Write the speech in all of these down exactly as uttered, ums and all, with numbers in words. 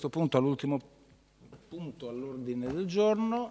questo punto all'ultimo punto all'ordine del giorno.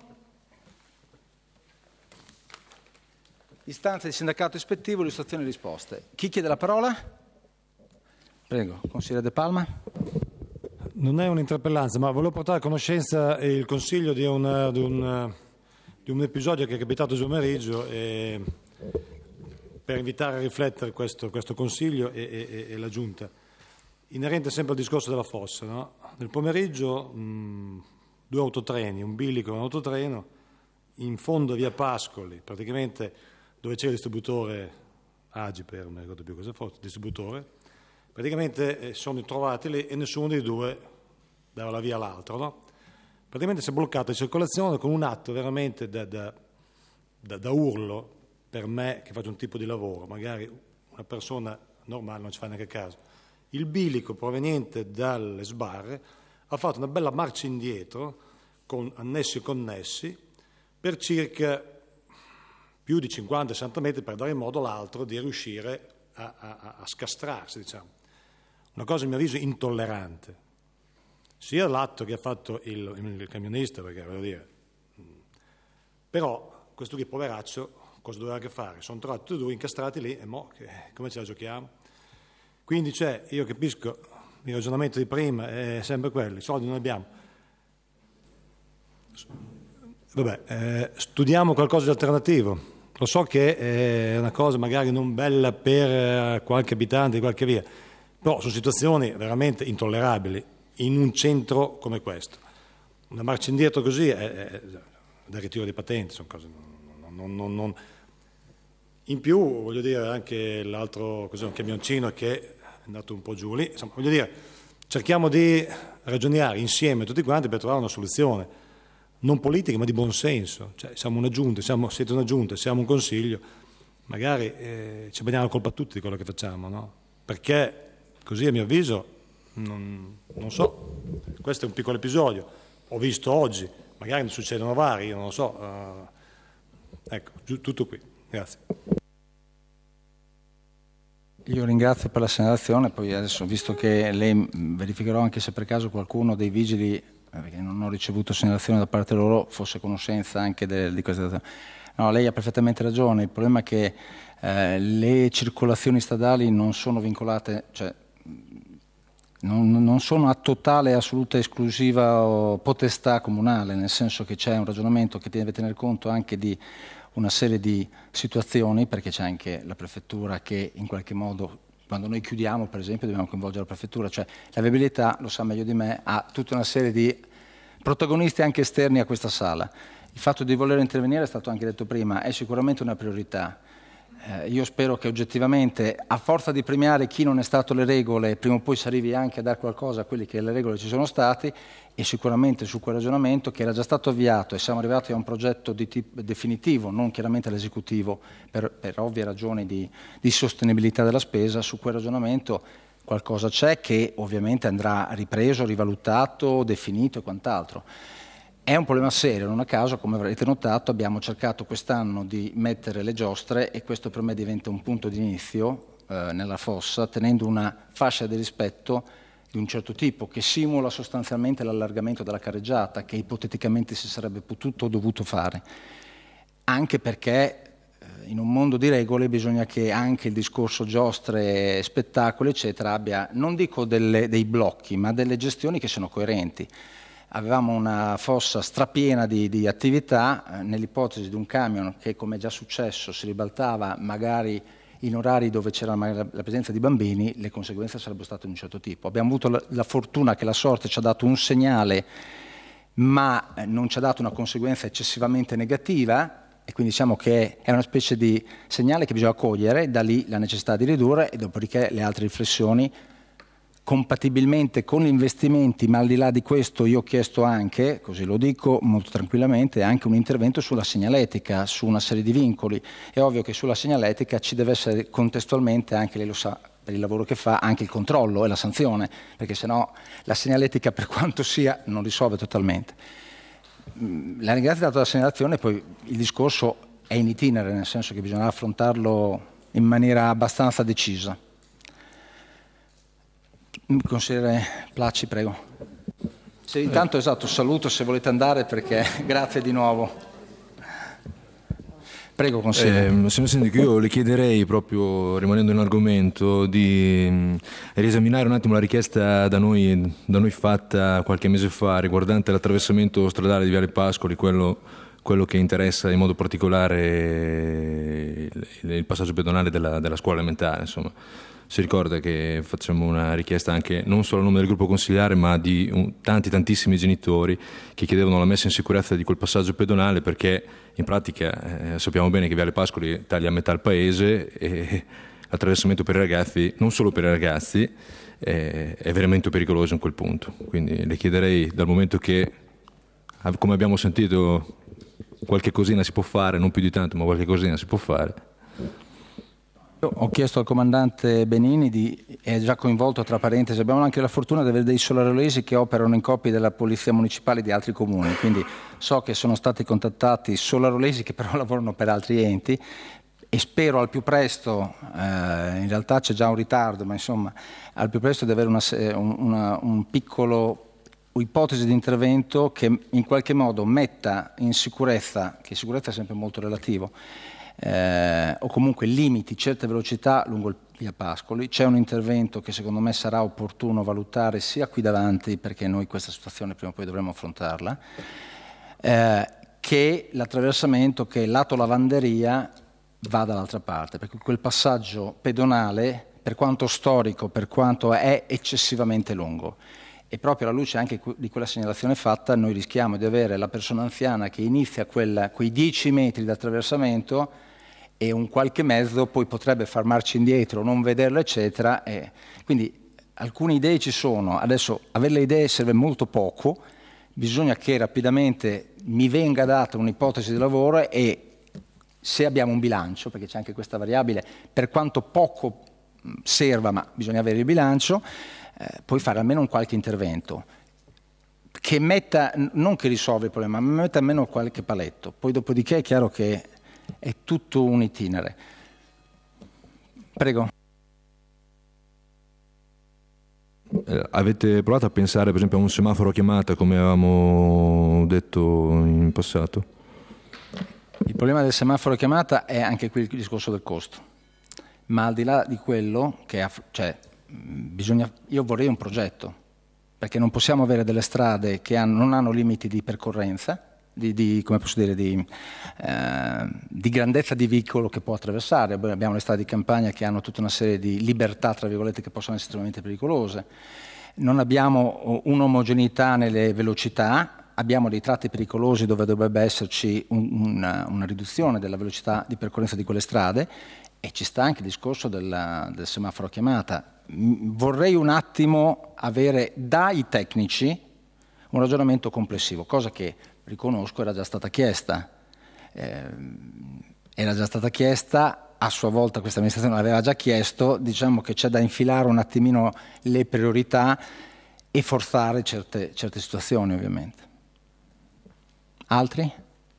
Istanza di sindacato ispettivo, illustrazione e risposte. Chi chiede la parola? Prego, consigliere De Palma. Non è un'interpellanza, ma volevo portare a conoscenza il consiglio di un, di un, di un episodio che è capitato oggi pomeriggio e per invitare a riflettere questo, questo consiglio e, e, e la giunta. Inerente sempre al discorso della fossa, no? Nel pomeriggio mh, due autotreni, un bilico e un autotreno, in fondo a via Pascoli, praticamente dove c'è il distributore Agiper, non mi ricordo più cosa fosse, distributore, praticamente eh, sono trovati lì e nessuno dei due dava la via all'altro, no? Praticamente si è bloccata la circolazione con un atto veramente da, da, da, da urlo per me che faccio un tipo di lavoro, magari una persona normale non ci fa neanche caso. Il bilico proveniente dalle sbarre ha fatto una bella marcia indietro con annessi e connessi per circa più di cinquanta sessanta metri per dare in modo all'altro di riuscire a, a, a scastrarsi, diciamo. Una cosa a mio avviso intollerante, sia l'atto che ha fatto il, il camionista, perché voglio dire, però questo qui poveraccio cosa doveva che fare? Sono trovati tutti e due incastrati lì e mo che, come ce la giochiamo? Quindi cioè, io capisco il ragionamento di prima, è sempre quello, i soldi non abbiamo. Vabbè, eh, studiamo qualcosa di alternativo. Lo so che è una cosa magari non bella per qualche abitante di qualche via, però sono situazioni veramente intollerabili in un centro come questo. Una marcia indietro così è, è da ritiro di patente, sono cose non, non, non, non. In più, voglio dire, anche l'altro, cos'è, un camioncino che è andato un po' giù lì, insomma, voglio dire, cerchiamo di ragionare insieme tutti quanti per trovare una soluzione, non politica ma di buonsenso. Cioè, siamo una giunta, siamo, siete una giunta, siamo un consiglio, magari eh, ci prendiamo la colpa tutti di quello che facciamo, no? Perché così a mio avviso, non, non so, questo è un piccolo episodio, ho visto oggi, magari ne succedono vari, io non lo so, uh, ecco, tutto qui. Grazie. Io ringrazio per la segnalazione, poi adesso, visto che lei verificherò anche se per caso qualcuno dei vigili, perché non ho ricevuto segnalazione da parte loro, fosse conoscenza anche de, di questa. No, lei ha perfettamente ragione, il problema è che eh, le circolazioni stradali non sono vincolate, cioè non, non sono a totale, assoluta, esclusiva o potestà comunale, nel senso che c'è un ragionamento che deve tener conto anche di una serie di situazioni, perché c'è anche la prefettura che in qualche modo, quando noi chiudiamo per esempio dobbiamo coinvolgere la prefettura, cioè la viabilità, lo sa meglio di me, ha tutta una serie di protagonisti anche esterni a questa sala. Il fatto di voler intervenire, è stato anche detto prima, è sicuramente una priorità. Eh, io spero che oggettivamente, a forza di premiare chi non è stato le regole, prima o poi si arrivi anche a dare qualcosa a quelli che le regole ci sono stati, e sicuramente su quel ragionamento che era già stato avviato e siamo arrivati a un progetto di tipo definitivo, non chiaramente all'esecutivo, per, per ovvie ragioni di, di sostenibilità della spesa, su quel ragionamento qualcosa c'è che ovviamente andrà ripreso, rivalutato, definito e quant'altro. È un problema serio, non a caso, come avrete notato, abbiamo cercato quest'anno di mettere le giostre e questo per me diventa un punto di inizio eh, nella fossa, tenendo una fascia di rispetto di un certo tipo che simula sostanzialmente l'allargamento della carreggiata che ipoteticamente si sarebbe potuto o dovuto fare, anche perché eh, in un mondo di regole bisogna che anche il discorso giostre, spettacoli eccetera abbia, non dico delle, dei blocchi, ma delle gestioni che siano coerenti. Avevamo una fossa strapiena di, di attività, eh, nell'ipotesi di un camion che, come è già successo, si ribaltava magari in orari dove c'era la presenza di bambini, le conseguenze sarebbero state di un certo tipo. Abbiamo avuto la, la fortuna che la sorte ci ha dato un segnale, ma non ci ha dato una conseguenza eccessivamente negativa, e quindi diciamo che è una specie di segnale che bisogna cogliere, da lì la necessità di ridurre e dopodiché le altre riflessioni compatibilmente con gli investimenti, ma al di là di questo io ho chiesto anche, così lo dico molto tranquillamente, anche un intervento sulla segnaletica, su una serie di vincoli. È ovvio che sulla segnaletica ci deve essere contestualmente, anche lei lo sa per il lavoro che fa, anche il controllo e la sanzione, perché sennò la segnaletica, per quanto sia, non risolve totalmente. La ringrazio della segnalazione, poi il discorso è in itinere, nel senso che bisogna affrontarlo in maniera abbastanza decisa. Consigliere Placci, prego. Sì, intanto esatto, saluto se volete andare perché grazie di nuovo. Prego, consigliere. Eh, signor Sindaco, io le chiederei, proprio rimanendo in argomento, di mh, riesaminare un attimo la richiesta da noi, da noi fatta qualche mese fa riguardante l'attraversamento stradale di Viale Pascoli, quello, quello che interessa in modo particolare il, il passaggio pedonale della, della scuola elementare. Insomma, si ricorda che facciamo una richiesta anche non solo a nome del gruppo consigliare, ma di un, tanti tantissimi genitori che chiedevano la messa in sicurezza di quel passaggio pedonale, perché in pratica eh, sappiamo bene che Viale Pascoli taglia a metà il paese e l'attraversamento per i ragazzi, non solo per i ragazzi, eh, è veramente pericoloso in quel punto. Quindi le chiederei, dal momento che, come abbiamo sentito, qualche cosina si può fare, non più di tanto, ma qualche cosina si può fare. Ho chiesto al comandante Benini, di, è già coinvolto, tra parentesi, abbiamo anche la fortuna di avere dei solarolesi che operano in coppie della polizia municipale di altri comuni, quindi so che sono stati contattati solarolesi che però lavorano per altri enti e spero al più presto, eh, in realtà c'è già un ritardo, ma insomma al più presto di avere una, una, un piccolo ipotesi di intervento che in qualche modo metta in sicurezza, che sicurezza è sempre molto relativo, Eh, o comunque limiti certe velocità lungo il via Pascoli. C'è un intervento che secondo me sarà opportuno valutare sia qui davanti, perché noi questa situazione prima o poi dovremo affrontarla, eh, che l'attraversamento, che lato lavanderia va dall'altra parte, perché quel passaggio pedonale, per quanto storico, per quanto è eccessivamente lungo, e proprio alla luce anche di quella segnalazione fatta, noi rischiamo di avere la persona anziana che inizia quella, quei dieci metri di attraversamento e un qualche mezzo poi potrebbe far marcia indietro, non vederlo, eccetera. E quindi alcune idee ci sono. Adesso avere le idee serve molto poco, bisogna che rapidamente mi venga data un'ipotesi di lavoro e se abbiamo un bilancio, perché c'è anche questa variabile, per quanto poco serva, ma bisogna avere il bilancio, Eh, poi fare almeno un qualche intervento che metta, non che risolve il problema, ma metta almeno qualche paletto. Poi dopodiché è chiaro che è tutto un itinere. Prego. Eh, avete provato a pensare per esempio a un semaforo a chiamata come avevamo detto in passato? Il problema del semaforo a chiamata è anche qui il discorso del costo, ma al di là di quello che ha, cioè, bisogna, io vorrei un progetto, perché non possiamo avere delle strade che hanno, non hanno limiti di percorrenza, di, di, come posso dire, di, eh, di grandezza di veicolo che può attraversare. Abbiamo le strade di campagna che hanno tutta una serie di libertà, tra virgolette, che possono essere estremamente pericolose. Non abbiamo un'omogeneità nelle velocità, abbiamo dei tratti pericolosi dove dovrebbe esserci un, una, una riduzione della velocità di percorrenza di quelle strade, e ci sta anche il discorso del, del semaforo a chiamata. Vorrei un attimo avere dai tecnici un ragionamento complessivo, cosa che riconosco era già stata chiesta. Eh, era già stata chiesta, a sua volta questa amministrazione l'aveva già chiesto, diciamo che c'è da infilare un attimino le priorità e forzare certe, certe situazioni, ovviamente. Altri?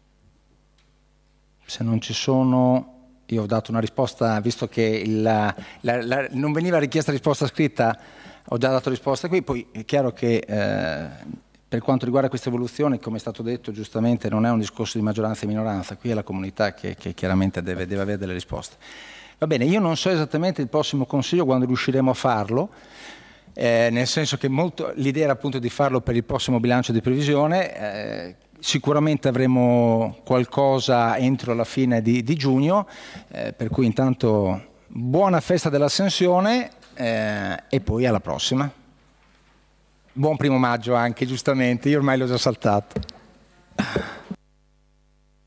Se non ci sono... Io ho dato una risposta, visto che il, la, la, non veniva richiesta risposta scritta, ho già dato risposta qui. Poi è chiaro che eh, per quanto riguarda questa evoluzione, come è stato detto giustamente, non è un discorso di maggioranza e minoranza, qui è la comunità che, che chiaramente deve, deve avere delle risposte. Va bene, io non so esattamente il prossimo Consiglio quando riusciremo a farlo, eh, nel senso che molto, l'idea era appunto di farlo per il prossimo bilancio di previsione. eh, Sicuramente avremo qualcosa entro la fine di, di giugno, eh, per cui intanto buona festa dell'Ascensione eh, e poi alla prossima. Buon primo maggio anche, giustamente, io ormai l'ho già saltato.